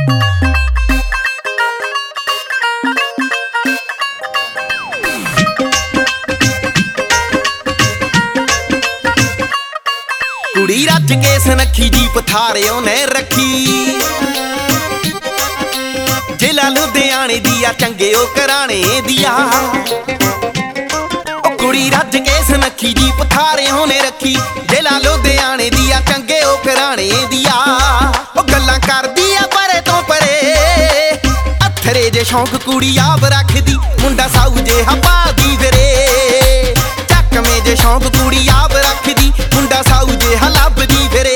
कुड़ी रज के सनखी जी पथारियों ने रखी, जिला लुधियाने दिया चंगे ओ कराने दिया। कुड़ी रज के सनखी जी पथारियों ने रखी, जिला लुधियाने दिया चंगे ओ कराने दिया। गल्लां करदी आ परे तो परे, अथरे जे शौक कुड़ी आप रखदी, मुंडा साऊ जे हपा दी फिरे। चकमे जे शौक कुड़ी आप रखदी, मुंडा साऊ जे हलबदी फिरे।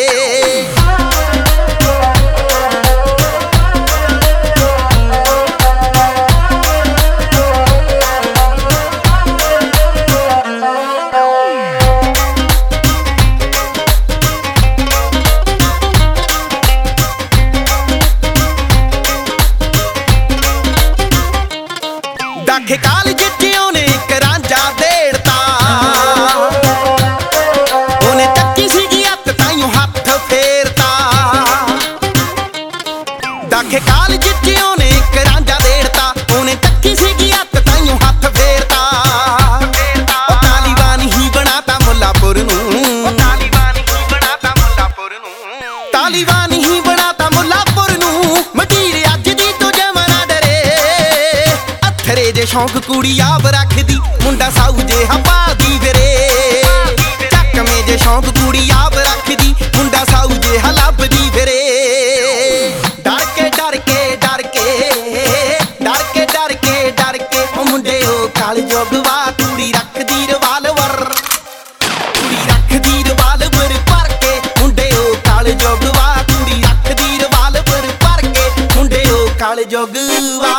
दाखे काल जिट्टियों ने करांजा देड़ता, उन्हें तक्की सीगी हथ ताइयों हाथ फेरता। दाखे काल जिट्टियों ने करांजा देड़ता, उन्हें तक्की सीगी हथ ताइयों हाथ फेरता। तालीबान ही बनाता मुल्लापुर नूं, तालीबान ही बनाता मुल्लापुर नूं, तालीबान ही बनाता मुल्लापुर नूं। मटीर अज दी तो जमाना डरे, अथरे जे शौक कुड़ी आप रखदी, मुंडा साऊ जे हपा दी फिरे। चकमे जे शौक कुड़ी आप रखदी, मुंडा साऊ जे हलबदी फिरे। डर के डर के डर के डर के डर के डर के ओ मुंडे ओ काल जोगवा, कुड़ी रखदी रिवाल्वर, कुड़ी रखदी रिवाल्वर भर के। मुंडे ओ काल जोगवा, कुड़ी रखदी रिवाल्वर भर के। मुंडे ओ काल जोगवा।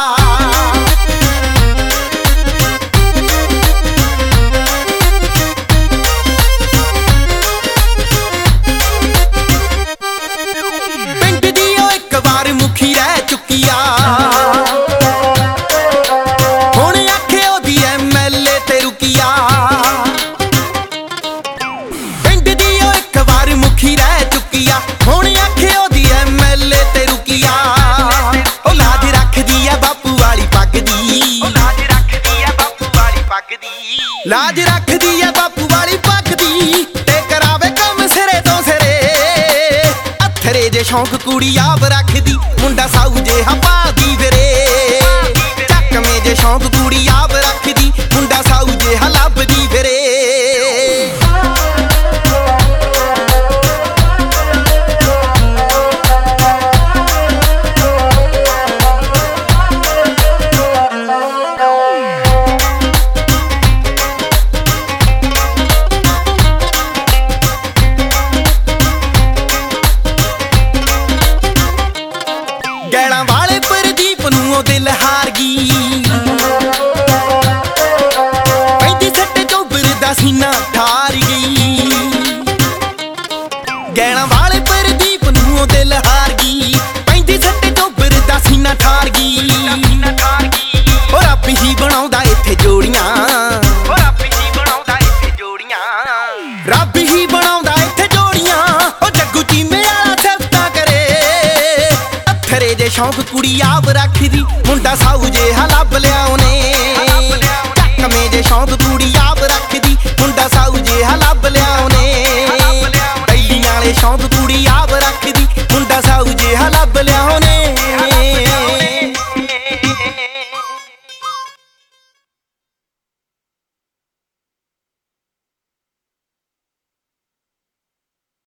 मुखी रह चुकिया, हुण आखे ओदी MLA ते रुकिया। पिंड दी ओ एक बार मुखी रह चुकिया, हुण आखे ओदी MLA ते रुकिया। ओ लाज रखदी आ बापू वाली पग दी, ओ लाज रखदी आ बापू वाली पग दी, लाज रखदी आ बापू वाली पग दी। ते करावे कम सिरे तो सिरे, अथरे जे शौक कुड़ी आप रखदी, मुंडा साऊ जे हपा दी फिरे। चकमे जे शौक कुड़ी आप रखदी, मुंडा साऊ जे हलबदी फिरे। गैला वाले प्रदीप नूं दिल हार गई, पैंदी सट्टे चौबर दा सीना ठार गई। गैला वाले प्रदीप नूं दिल हार गई, पैंदी सट्टे चौबर दा सीना ठार गई। ओ रब ही बनाउंदा इत्थे जोड़ियां, ओ रब ही बनाउंदा इत्थे जोड़ियां, रब ही बनाउंदा इत्थे जोड़ियां। ओ जग्गू चीमे वाला सिफतां करे, अथरे जे शौक कुड़ी आप रखदी, मुंडा साऊ जे हलब लिया उन्हें। चकमे जे शौक कुड़ी आप रखदी, मुंडा साऊ जे हलब लिया उन्हें। दैलियां वाले शौक कुड़ी आप रखदी, मुंडा साऊ जे हलब